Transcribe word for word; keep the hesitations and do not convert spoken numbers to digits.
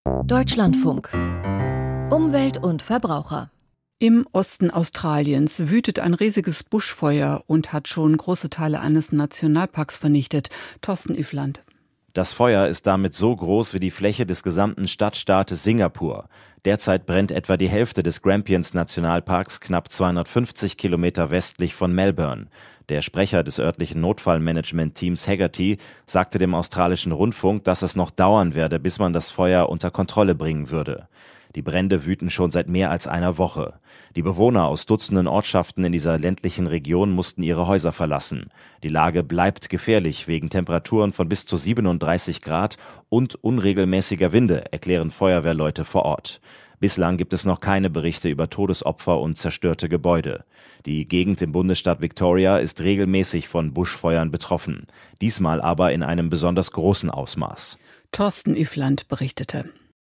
Deutschlandfunk. Umwelt und Verbraucher. Im Osten Australiens wütet ein riesiges Buschfeuer und hat schon große Teile eines Nationalparks vernichtet. Thorsten Üfland. Das Feuer ist damit so groß wie die Fläche des gesamten Stadtstaates Singapur. Derzeit brennt etwa die Hälfte des Grampians-Nationalparks knapp zweihundertfünfzig Kilometer westlich von Melbourne. Der Sprecher des örtlichen Notfallmanagement-Teams Haggerty sagte dem australischen Rundfunk, dass es noch dauern werde, bis man das Feuer unter Kontrolle bringen würde. Die Brände wüten schon seit mehr als einer Woche. Die Bewohner aus Dutzenden Ortschaften in dieser ländlichen Region mussten ihre Häuser verlassen. Die Lage bleibt gefährlich wegen Temperaturen von bis zu siebenunddreißig Grad und unregelmäßiger Winde, erklären Feuerwehrleute vor Ort. Bislang gibt es noch keine Berichte über Todesopfer und zerstörte Gebäude. Die Gegend im Bundesstaat Victoria ist regelmäßig von Buschfeuern betroffen. Diesmal aber in einem besonders großen Ausmaß. Thorsten Üfland berichtete.